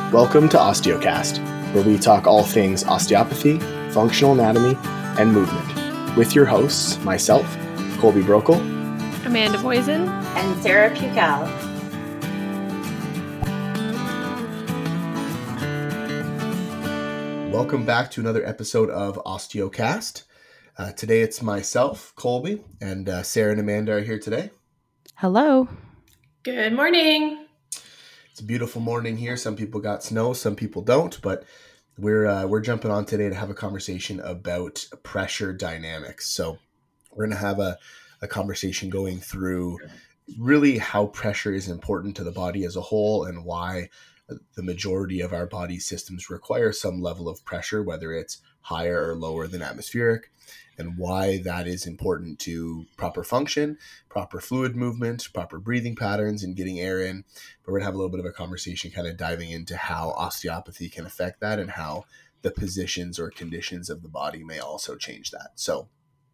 Welcome to Osteocast, where we talk all things osteopathy, functional anatomy, and movement. With your hosts, myself, Colby Brokel, Amanda Boysen, and Sarah Pucal. Welcome back to another episode of Osteocast. Today it's myself, Colby, and Sarah and Amanda are here today. Hello. Good morning. It's a beautiful morning here. Some people got snow, some people don't, but we're jumping on today to have a conversation about pressure dynamics. So we're going to have a conversation going through really how pressure is important to the body as a whole and why the majority of our body systems require some level of pressure, whether it's higher or lower than atmospheric, and why that is important to proper function, proper fluid movement, proper breathing patterns, and getting air in. But we're going to have a little bit of a conversation kind of diving into how osteopathy can affect that and how the positions or conditions of the body may also change that. So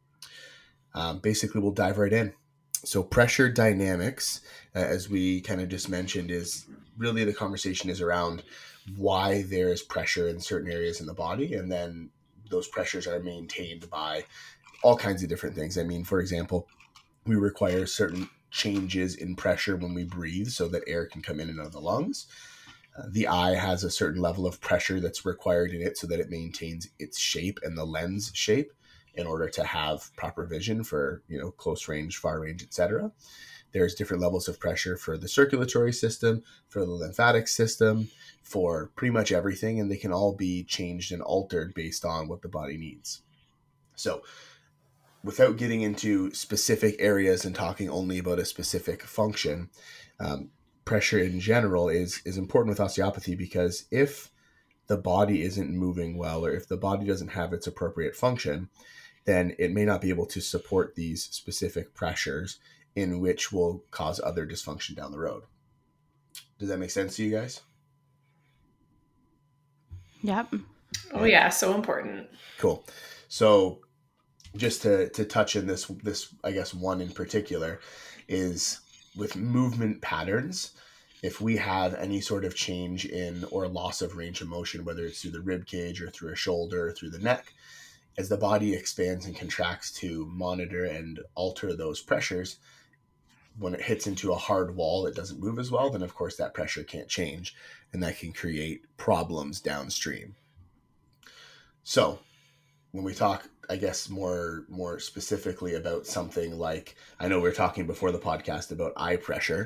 basically, we'll dive right in. So pressure dynamics, as we kind of just mentioned, is really the conversation is around why there is pressure in certain areas in the body, and then those pressures are maintained by all kinds of different things. I mean, for example, we require certain changes in pressure when we breathe so that air can come in and out of the lungs. The eye has a certain level of pressure that's required in it so that it maintains its shape and the lens shape in order to have proper vision for, close range, far range, etc. There's different levels of pressure for the circulatory system, for the lymphatic system, for pretty much everything, and they can all be changed and altered based on what the body needs. So without getting into specific areas and talking only about a specific function, pressure in general is important with osteopathy, because if the body isn't moving well, or if the body doesn't have its appropriate function, then it may not be able to support these specific pressures, in which will cause other dysfunction down the road. Does that make sense to you guys? Yep. Oh yeah, so important. Cool. So just to touch on this, I guess one in particular is with movement patterns. If we have any sort of change in or loss of range of motion, whether it's through the rib cage or through a shoulder or through the neck, as the body expands and contracts to monitor and alter those pressures, when it hits into a hard wall, it doesn't move as well, then of course that pressure can't change, and that can create problems downstream. So when we talk, I guess, more specifically about something like, I know we were talking before the podcast about eye pressure.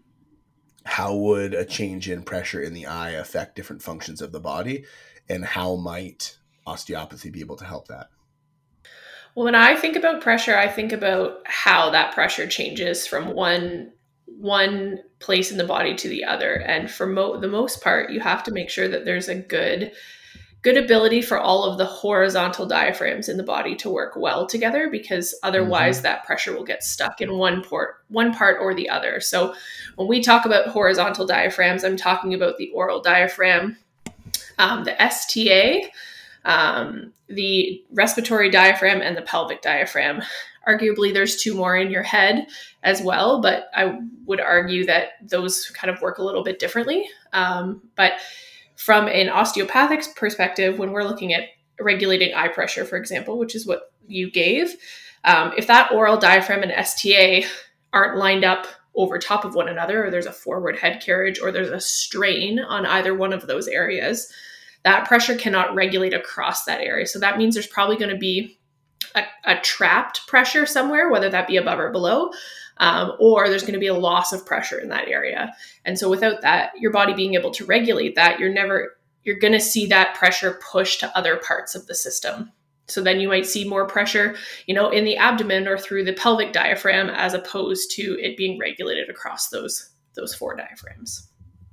How would a change in pressure in the eye affect different functions of the body, and how might osteopathy be able to help that? Well, when I think about pressure, I think about how that pressure changes from one place in the body to the other. And for the most part, you have to make sure that there's a good ability for all of the horizontal diaphragms in the body to work well together, because otherwise that pressure will get stuck in one part or the other. So when we talk about horizontal diaphragms, I'm talking about the oral diaphragm, the STA, the respiratory diaphragm, and the pelvic diaphragm. Arguably, there's two more in your head as well, but I would argue that those kind of work a little bit differently. But from an osteopathic perspective, when we're looking at regulating eye pressure, for example, which is what you gave, if that oral diaphragm and STA aren't lined up over top of one another, or there's a forward head carriage, or there's a strain on either one of those areas, that pressure cannot regulate across that area. So that means there's probably going to be a trapped pressure somewhere, whether that be above or below, or there's going to be a loss of pressure in that area. And so without that, your body being able to regulate that, you're going to see that pressure push to other parts of the system. So then you might see more pressure, in the abdomen or through the pelvic diaphragm, as opposed to it being regulated across those four diaphragms.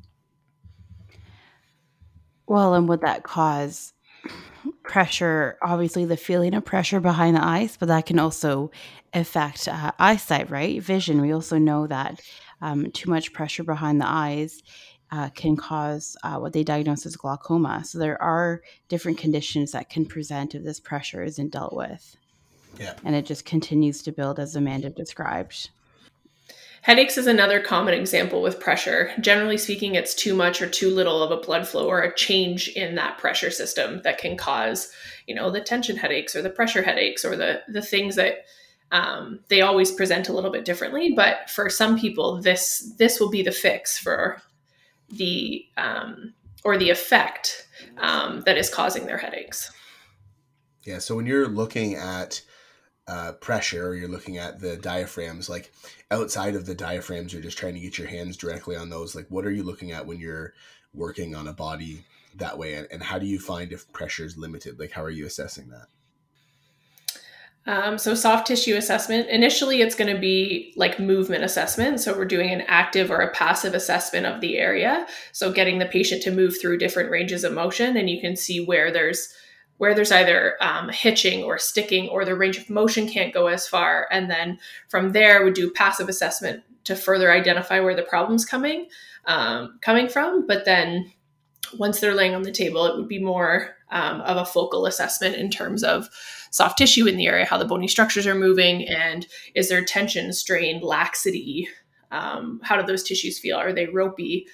Well, and would that cause pressure, obviously the feeling of pressure behind the eyes, but that can also affect eyesight, right? Vision. We also know that too much pressure behind the eyes can cause what they diagnose as glaucoma. So there are different conditions that can present if this pressure isn't dealt with. Yeah. And it just continues to build, as Amanda described. Headaches is another common example with pressure. Generally speaking, it's too much or too little of a blood flow or a change in that pressure system that can cause, the tension headaches or the pressure headaches or the things that they always present a little bit differently. But for some people, this will be the fix for the or the effect that is causing their headaches. Yeah. So when you're looking at pressure, or you're looking at the diaphragms, like outside of the diaphragms, you're just trying to get your hands directly on those. Like, what are you looking at when you're working on a body that way? And how do you find if pressure is limited? Like, how are you assessing that? So soft tissue assessment, initially it's going to be like movement assessment. So we're doing an active or a passive assessment of the area. So getting the patient to move through different ranges of motion, and you can see where there's either hitching or sticking, or the range of motion can't go as far. And then from there, we do passive assessment to further identify where the problem's coming from. But then once they're laying on the table, it would be more of a focal assessment in terms of soft tissue in the area, how the bony structures are moving, and is there tension, strain, laxity? How do those tissues feel? Are they ropey?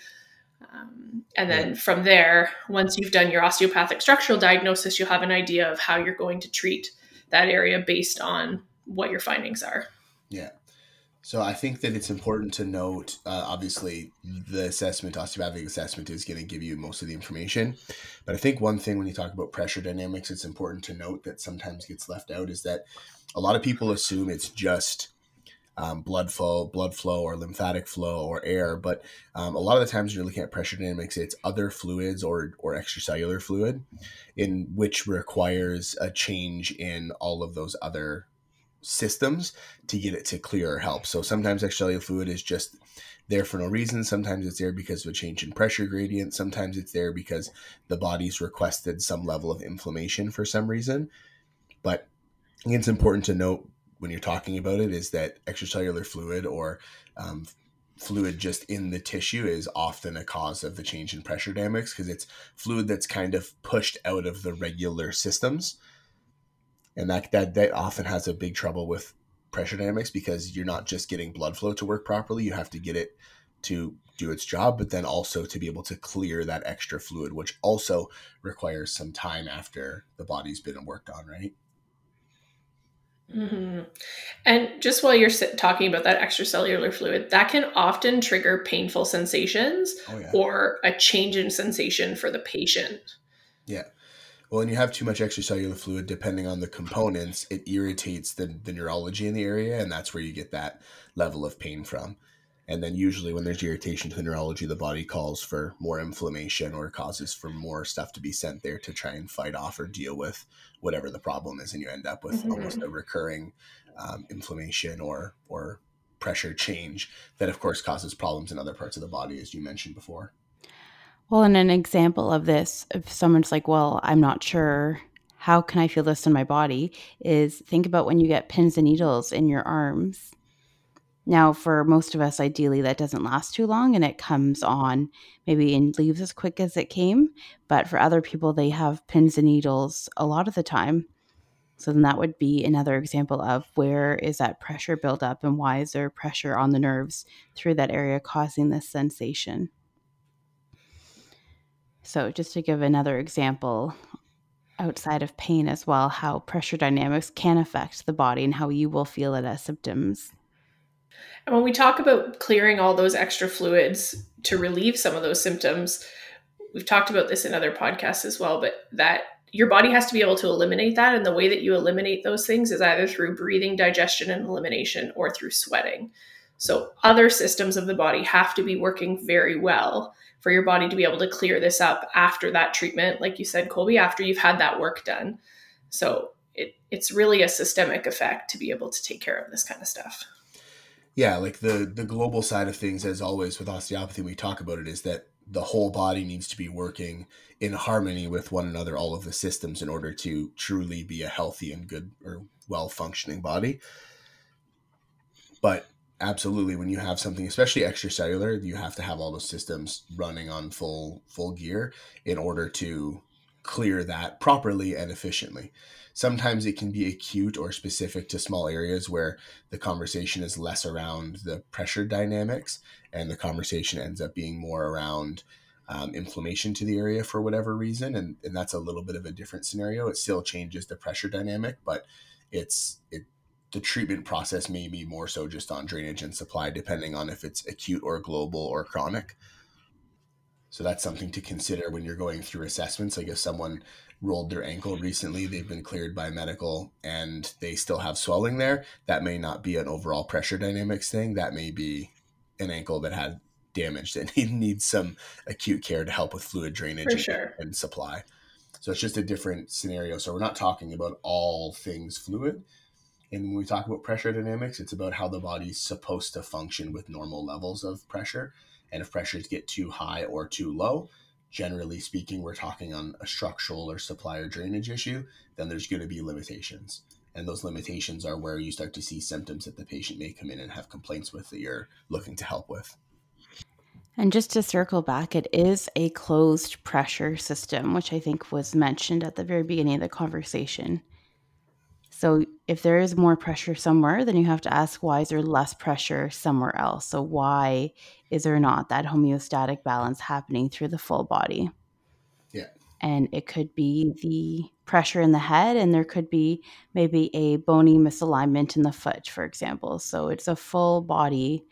And then from there, once you've done your osteopathic structural diagnosis, you'll have an idea of how you're going to treat that area based on what your findings are. Yeah. So I think that it's important to note, obviously, the osteopathic assessment is going to give you most of the information. But I think one thing when you talk about pressure dynamics, it's important to note that sometimes gets left out is that a lot of people assume it's just blood flow or lymphatic flow or air. But a lot of the times when you're looking at pressure dynamics, it's other fluids or extracellular fluid, in which requires a change in all of those other systems to get it to clear or help. So sometimes extracellular fluid is just there for no reason. Sometimes it's there because of a change in pressure gradient. Sometimes it's there because the body's requested some level of inflammation for some reason. But I think it's important to note when you're talking about it is that extracellular fluid or fluid just in the tissue is often a cause of the change in pressure dynamics, because it's fluid that's kind of pushed out of the regular systems. And that often has a big trouble with pressure dynamics, because you're not just getting blood flow to work properly. You have to get it to do its job, but then also to be able to clear that extra fluid, which also requires some time after the body's been worked on, right? Mm-hmm. And just while you're talking about that extracellular fluid, that can often trigger painful sensations or a change in sensation for the patient. Yeah. Well, when you have too much extracellular fluid, depending on the components, it irritates the neurology in the area, and that's where you get that level of pain from. And then usually when there's irritation to the neurology, the body calls for more inflammation or causes for more stuff to be sent there to try and fight off or deal with whatever the problem is. And you end up with almost a recurring inflammation or pressure change that, of course, causes problems in other parts of the body, as you mentioned before. Well, and an example of this, if someone's like, well, I'm not sure, how can I feel this in my body, is think about when you get pins and needles in your arms. Now, for most of us, ideally, that doesn't last too long and it comes on maybe and leaves as quick as it came. But for other people, they have pins and needles a lot of the time. So then that would be another example of where is that pressure buildup and why is there pressure on the nerves through that area causing this sensation. So just to give another example outside of pain as well, how pressure dynamics can affect the body and how you will feel it as symptoms. And when we talk about clearing all those extra fluids to relieve some of those symptoms, we've talked about this in other podcasts as well, but that your body has to be able to eliminate that. And the way that you eliminate those things is either through breathing, digestion, and elimination, or through sweating. So other systems of the body have to be working very well for your body to be able to clear this up after that treatment. Like you said, Colby, after you've had that work done. So it's really a systemic effect to be able to take care of this kind of stuff. Yeah, like the global side of things, as always with osteopathy, we talk about it, is that the whole body needs to be working in harmony with one another, all of the systems, in order to truly be a healthy and good or well-functioning body. But absolutely, when you have something, especially extracellular, you have to have all those systems running on full gear in order to clear that properly and efficiently. Sometimes it can be acute or specific to small areas where the conversation is less around the pressure dynamics and the conversation ends up being more around inflammation to the area for whatever reason. And that's a little bit of a different scenario. It still changes the pressure dynamic, but the treatment process may be more so just on drainage and supply, depending on if it's acute or global or chronic. So that's something to consider when you're going through assessments. Like if someone rolled their ankle recently, they've been cleared by medical and they still have swelling there, that may not be an overall pressure dynamics thing. That may be an ankle that had damage that needs some acute care to help with fluid drainage and supply. So it's just a different scenario. So we're not talking about all things fluid. And when we talk about pressure dynamics, it's about how the body's supposed to function with normal levels of pressure. And if pressures get too high or too low, generally speaking, we're talking on a structural or supply or drainage issue, then there's going to be limitations. And those limitations are where you start to see symptoms that the patient may come in and have complaints with that you're looking to help with. And just to circle back, it is a closed pressure system, which I think was mentioned at the very beginning of the conversation. So if there is more pressure somewhere, then you have to ask, why is there less pressure somewhere else? So why is there not that homeostatic balance happening through the full body? Yeah. And it could be the pressure in the head, and there could be maybe a bony misalignment in the foot, for example. So it's a full body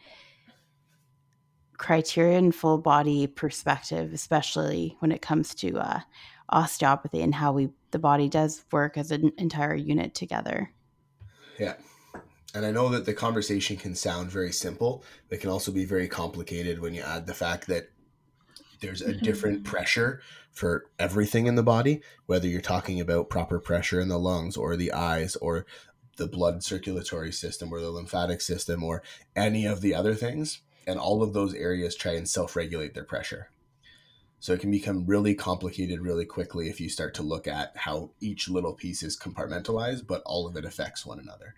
criteria and full body perspective, especially when it comes to osteopathy and how the body does work as an entire unit together. Yeah. And I know that the conversation can sound very simple, but it can also be very complicated when you add the fact that there's a different pressure for everything in the body, whether you're talking about proper pressure in the lungs or the eyes or the blood circulatory system or the lymphatic system or any of the other things. And all of those areas try and self-regulate their pressure. So it can become really complicated really quickly if you start to look at how each little piece is compartmentalized, but all of it affects one another.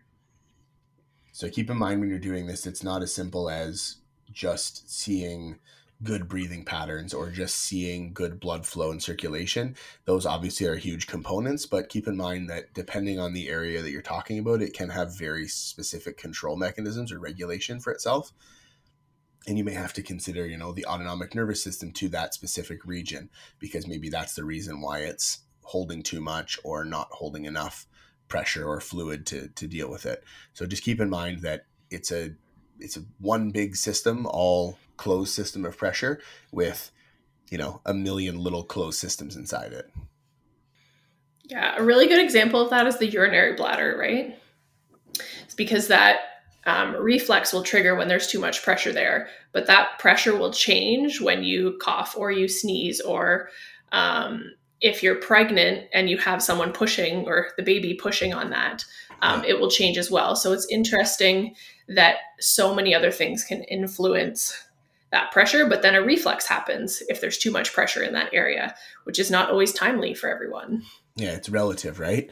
So keep in mind when you're doing this, it's not as simple as just seeing good breathing patterns or just seeing good blood flow and circulation. Those obviously are huge components, but keep in mind that depending on the area that you're talking about, it can have very specific control mechanisms or regulation for itself. And you may have to consider, the autonomic nervous system to that specific region, because maybe that's the reason why it's holding too much or not holding enough pressure or fluid to deal with it. So just keep in mind that it's a one big system, all closed system of pressure with, a million little closed systems inside it. Yeah, a really good example of that is the urinary bladder, right? It's because that reflex will trigger when there's too much pressure there, but that pressure will change when you cough or you sneeze, or if you're pregnant and you have someone pushing or the baby pushing on that, it will change as well. So it's interesting that so many other things can influence that pressure, but then a reflex happens if there's too much pressure in that area, which is not always timely for everyone. Yeah, it's relative, right?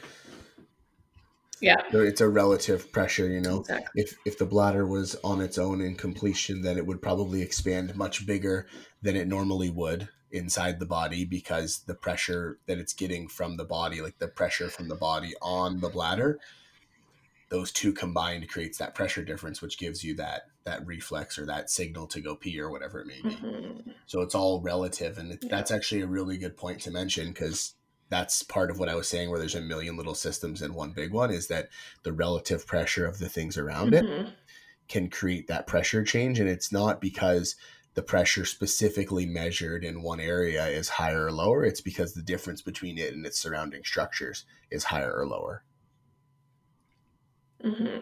Yeah. So it's a relative pressure, Exactly. If the bladder was on its own in completion, then it would probably expand much bigger than it normally would inside the body, because the pressure that it's getting from the body, like the pressure from the body on the bladder, those two combined creates that pressure difference, which gives you that reflex or that signal to go pee or whatever it may be. Mm-hmm. So it's all relative. And that's actually a really good point to mention, because that's part of what I was saying, where there's a million little systems in one big one, is that the relative pressure of the things around it can create that pressure change. And it's not because the pressure specifically measured in one area is higher or lower. It's because the difference between it and its surrounding structures is higher or lower. Mm-hmm.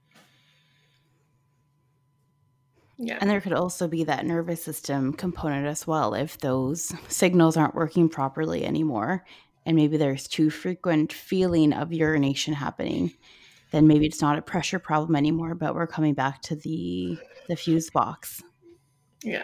Yeah. And there could also be that nervous system component as well. If those signals aren't working properly anymore, and maybe there's too frequent feeling of urination happening, then maybe it's not a pressure problem anymore, but we're coming back to the fuse box. Yeah.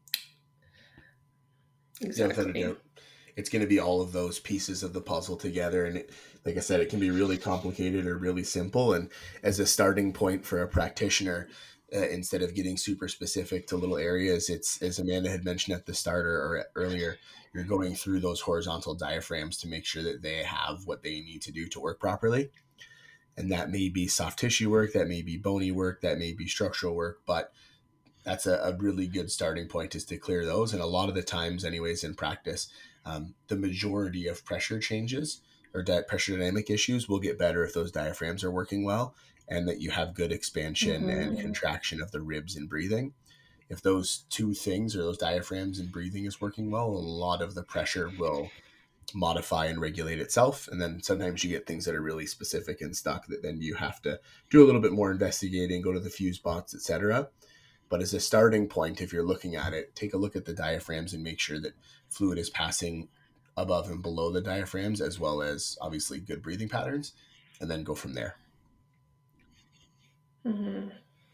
Exactly. Yeah, it's going to be all of those pieces of the puzzle together. And like I said, it can be really complicated or really simple. And as a starting point for a practitioner, instead of getting super specific to little areas. It's, as Amanda had mentioned at the start or earlier, you're going through those horizontal diaphragms to make sure that they have what they need to do to work properly. And that may be soft tissue work, that may be bony work, that may be structural work, but that's a really good starting point, is to clear those. And a lot of the times anyways in practice, the majority of pressure changes or pressure dynamic issues will get better if those diaphragms are working well and that you have good expansion and contraction of the ribs and breathing. If those two things, or those diaphragms and breathing, is working well, a lot of the pressure will modify and regulate itself. And then sometimes you get things that are really specific and stuck that then you have to do a little bit more investigating, go to the fuse box, etc. But as a starting point, if you're looking at it, take a look at the diaphragms and make sure that fluid is passing above and below the diaphragms, as well as obviously good breathing patterns, and then go from there. Mm-hmm.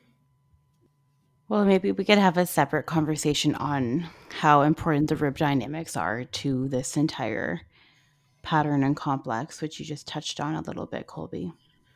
Well, maybe we could have a separate conversation on how important the rib dynamics are to this entire pattern and complex, which you just touched on a little bit, Colby.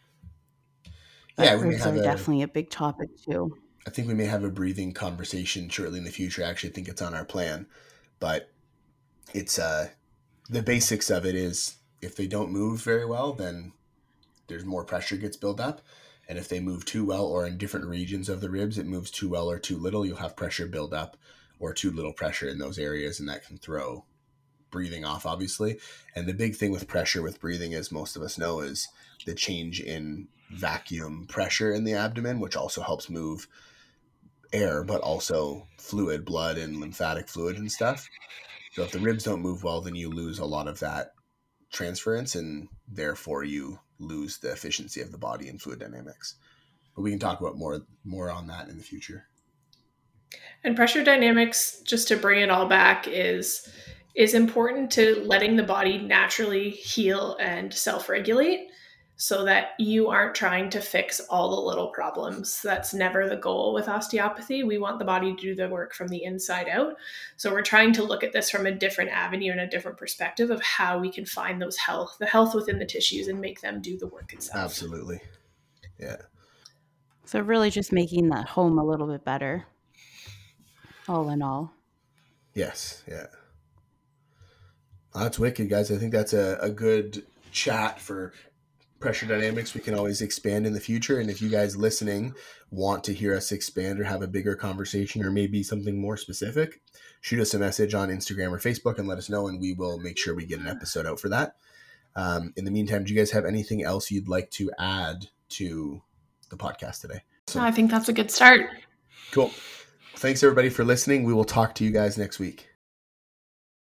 But Yeah, we may ribs have are definitely a big topic too. I think we may have a breathing conversation shortly in the future. I actually think it's on our plan, but it's the basics of it is, if they don't move very well, then there's more pressure gets built up. And if they move too well, or in different regions of the ribs, it moves too well or too little, you'll have pressure build up or too little pressure in those areas. And that can throw breathing off, obviously. And the big thing with pressure with breathing, as most of us know, is the change in vacuum pressure in the abdomen, which also helps move air, but also fluid, blood and lymphatic fluid and stuff. So if the ribs don't move well, then you lose a lot of that transference, and therefore you lose the efficiency of the body and fluid dynamics. But we can talk about more on that in the future. And pressure dynamics, just to bring it all back, is important to letting the body naturally heal and self-regulate, so that you aren't trying to fix all the little problems. That's never the goal with osteopathy. We want the body to do the work from the inside out. So we're trying to look at this from a different avenue and a different perspective of how we can find the health within the tissues and make them do the work itself. Absolutely. Yeah. So really just making that home a little bit better, all in all. Yes. Yeah. That's wicked, guys. I think that's a good chat for pressure dynamics. We can always expand in the future. And if you guys listening want to hear us expand or have a bigger conversation, or maybe something more specific, shoot us a message on Instagram or Facebook and let us know, and we will make sure we get an episode out for that. In the meantime, do you guys have anything else you'd like to add to the podcast today? So I think that's a good start. Cool. Thanks everybody for listening. We will talk to you guys next week.